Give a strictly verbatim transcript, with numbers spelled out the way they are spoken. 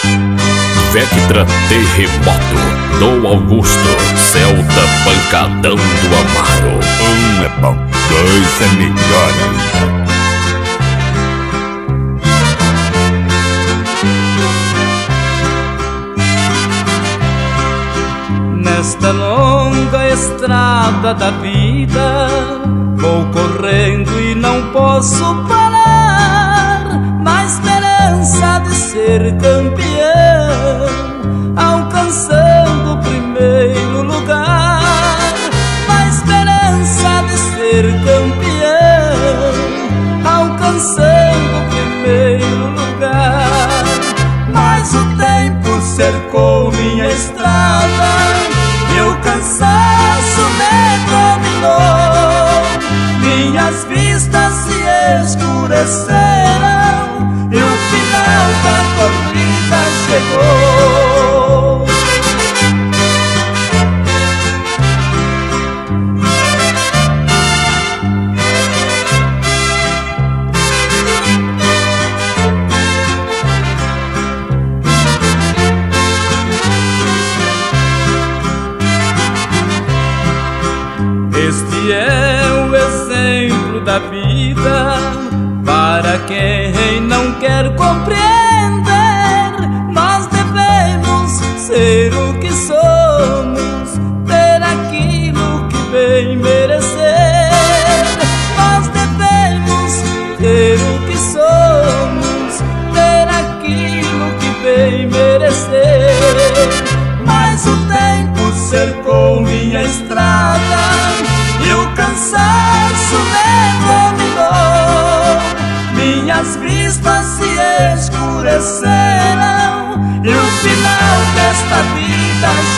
Vectra Terremoto do Augusto, Celta Pancadão do Amaro. Um é bom, dois é melhor ainda. Nesta longa estrada da vida vou correndo e não posso parar, na esperança de ser campeão, alcançando o primeiro lugar. Na esperança de ser campeão, alcançando o primeiro lugar. Mas o tempo cercou minha estrada e o cansaço me dominou. Minhas vistas se escureceram e o final da corrida chegou. Este é o exemplo da vida para quem não quer compreender. Nós devemos ser o que somos, ter aquilo que bem merecer. Nós devemos ter o que somos, ter aquilo que bem merecer. Mas o tempo cercou minha estrada e o cansaço me dominou. Minhas vistas se escureceram e o final desta vida